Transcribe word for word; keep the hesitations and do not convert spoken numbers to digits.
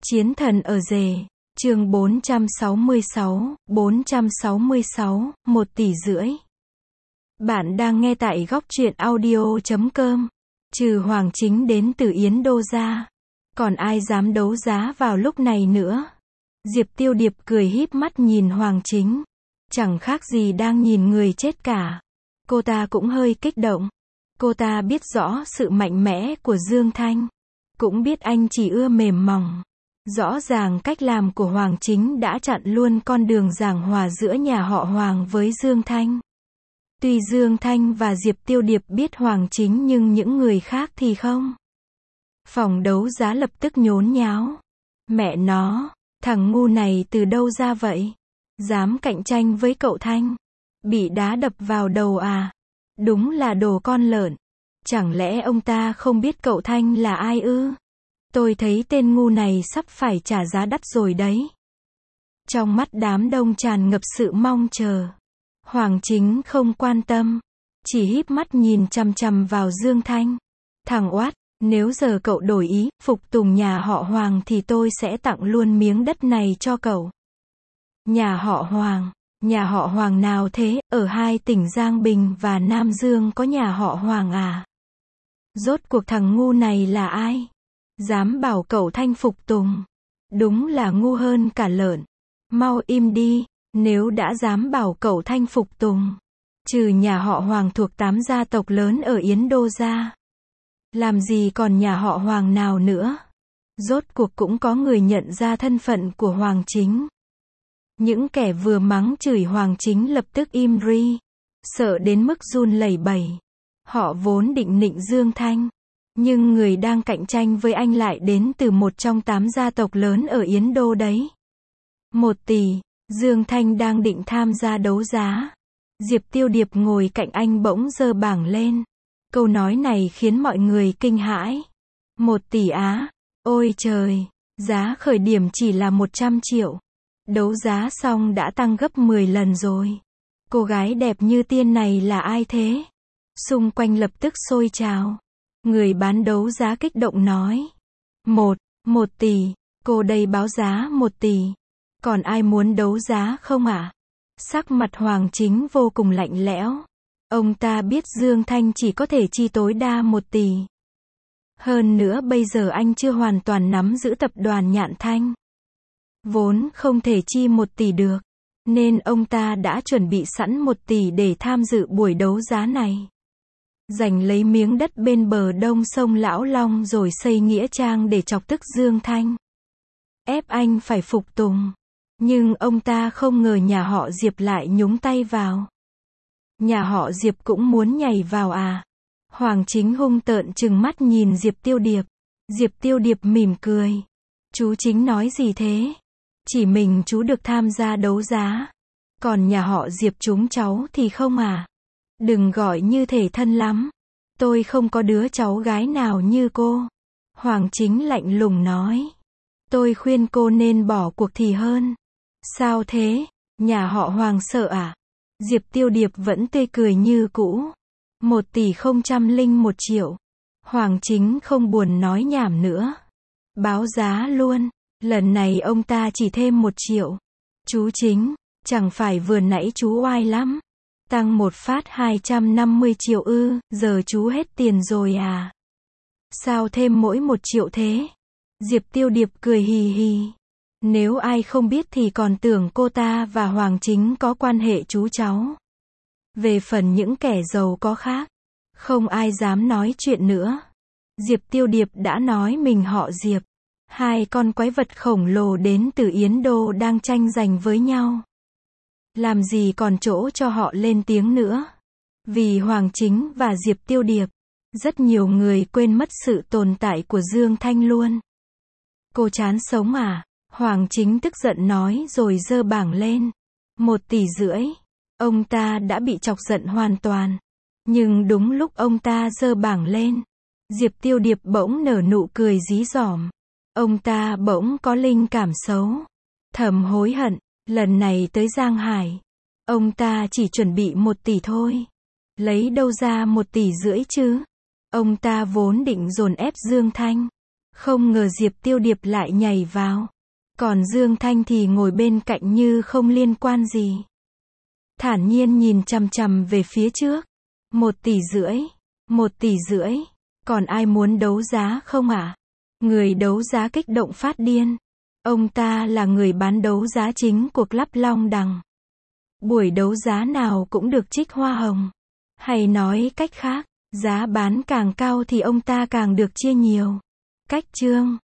Chiến thần ở rể, chương bốn trăm sáu mươi sáu, bốn trăm sáu mươi sáu, một tỷ rưỡi. Bạn đang nghe tại góc truyện audio chấm com. Trừ Hoàng Chính đến từ Yến Đô ra, còn ai dám đấu giá vào lúc này nữa? Diệp Tiêu Điệp cười híp mắt nhìn Hoàng Chính, chẳng khác gì đang nhìn người chết cả. Cô ta cũng hơi kích động. Cô ta biết rõ sự mạnh mẽ của Dương Thanh, cũng biết anh chỉ ưa mềm mỏng. Rõ ràng cách làm của Hoàng Chính đã chặn luôn con đường giảng hòa giữa nhà họ Hoàng với Dương Thanh. Tuy Dương Thanh và Diệp Tiêu Điệp biết Hoàng Chính nhưng những người khác thì không. Phòng đấu giá lập tức nhốn nháo. Mẹ nó, thằng ngu này từ đâu ra vậy? Dám cạnh tranh với cậu Thanh? Bị đá đập vào đầu à? Đúng là đồ con lợn. Chẳng lẽ ông ta không biết cậu Thanh là ai ư? Tôi thấy tên ngu này sắp phải trả giá đắt rồi đấy. Trong mắt đám đông tràn ngập sự mong chờ. Hoàng Chính không quan tâm, chỉ híp mắt nhìn chằm chằm vào Dương Thanh. Thằng oát, nếu giờ cậu đổi ý, phục tùng nhà họ Hoàng thì tôi sẽ tặng luôn miếng đất này cho cậu. Nhà họ Hoàng? Nhà họ Hoàng nào thế? Ở hai tỉnh Giang Bình và Nam Dương có nhà họ Hoàng à? Rốt cuộc thằng ngu này là ai? Dám bảo cậu Thanh phục tùng. Đúng là ngu hơn cả lợn. Mau im đi, nếu đã dám bảo cậu Thanh phục tùng. Trừ nhà họ Hoàng thuộc tám gia tộc lớn ở Yến Đô ra, làm gì còn nhà họ Hoàng nào nữa? Rốt cuộc cũng có người nhận ra thân phận của Hoàng Chính. Những kẻ vừa mắng chửi Hoàng Chính lập tức im ri, sợ đến mức run lẩy bẩy. Họ vốn định nịnh Dương Thanh, nhưng người đang cạnh tranh với anh lại đến từ một trong tám gia tộc lớn ở Yến Đô đấy. Một tỷ, Dương Thanh đang định tham gia đấu giá. Diệp Tiêu Điệp ngồi cạnh anh bỗng giơ bảng lên. Câu nói này khiến mọi người kinh hãi. Một tỷ á? Ôi trời, giá khởi điểm chỉ là một trăm triệu. Đấu giá xong đã tăng gấp mười lần rồi. Cô gái đẹp như tiên này là ai thế? Xung quanh lập tức sôi trào. Người bán đấu giá kích động nói. Một, một tỷ, cô đây báo giá một tỷ. Còn ai muốn đấu giá không ạ? À? Sắc mặt Hoàng Chính vô cùng lạnh lẽo. Ông ta biết Dương Thanh chỉ có thể chi tối đa một tỷ. Hơn nữa bây giờ anh chưa hoàn toàn nắm giữ tập đoàn Nhạn Thanh. Vốn không thể chi một tỷ được, nên ông ta đã chuẩn bị sẵn một tỷ để tham dự buổi đấu giá này. Giành lấy miếng đất bên bờ đông sông Lão Long rồi xây nghĩa trang để chọc tức Dương Thanh. Ép anh phải phục tùng. Nhưng ông ta không ngờ nhà họ Diệp lại nhúng tay vào. Nhà họ Diệp cũng muốn nhảy vào à? Hoàng Chính hung tợn trừng mắt nhìn Diệp Tiêu Điệp. Diệp Tiêu Điệp mỉm cười. Chú Chính nói gì thế? Chỉ mình chú được tham gia đấu giá. Còn nhà họ Diệp chúng cháu thì không à? Đừng gọi như thể thân lắm. Tôi không có đứa cháu gái nào như cô. Hoàng Chính lạnh lùng nói. Tôi khuyên cô nên bỏ cuộc thì hơn. Sao thế? Nhà họ Hoàng sợ à? Diệp Tiêu Điệp vẫn tươi cười như cũ. Một tỷ không trăm linh một triệu. Hoàng Chính không buồn nói nhảm nữa. Báo giá luôn. Lần này ông ta chỉ thêm một triệu. Chú Chính, chẳng phải vừa nãy chú oai lắm. Tăng một phát hai trăm năm mươi triệu ư, giờ chú hết tiền rồi à? Sao thêm mỗi một triệu thế? Diệp Tiêu Điệp cười hì hì. Nếu ai không biết thì còn tưởng cô ta và Hoàng Chính có quan hệ chú cháu. Về phần những kẻ giàu có khác, không ai dám nói chuyện nữa. Diệp Tiêu Điệp đã nói mình họ Diệp. Hai con quái vật khổng lồ đến từ Yến Đô đang tranh giành với nhau. Làm gì còn chỗ cho họ lên tiếng nữa. Vì Hoàng Chính và Diệp Tiêu Điệp, rất nhiều người quên mất sự tồn tại của Dương Thanh luôn. Cô chán sống à? Hoàng Chính tức giận nói rồi giơ bảng lên. Một tỷ rưỡi. Ông ta đã bị chọc giận hoàn toàn. Nhưng đúng lúc ông ta giơ bảng lên, Diệp Tiêu Điệp bỗng nở nụ cười dí dỏm. Ông ta bỗng có linh cảm xấu. Thầm hối hận, lần này tới Giang Hải, ông ta chỉ chuẩn bị một tỷ thôi. Lấy đâu ra một tỷ rưỡi chứ? Ông ta vốn định dồn ép Dương Thanh. Không ngờ Diệp Tiêu Điệp lại nhảy vào. Còn Dương Thanh thì ngồi bên cạnh như không liên quan gì. Thản nhiên nhìn chằm chằm về phía trước. Một tỷ rưỡi. Một tỷ rưỡi. Còn ai muốn đấu giá không ạ? À? Người đấu giá kích động phát điên. Ông ta là người bán đấu giá chính cuộc lắp Long Đằng. Buổi đấu giá nào cũng được trích hoa hồng. Hay nói cách khác, giá bán càng cao thì ông ta càng được chia nhiều. Cách chương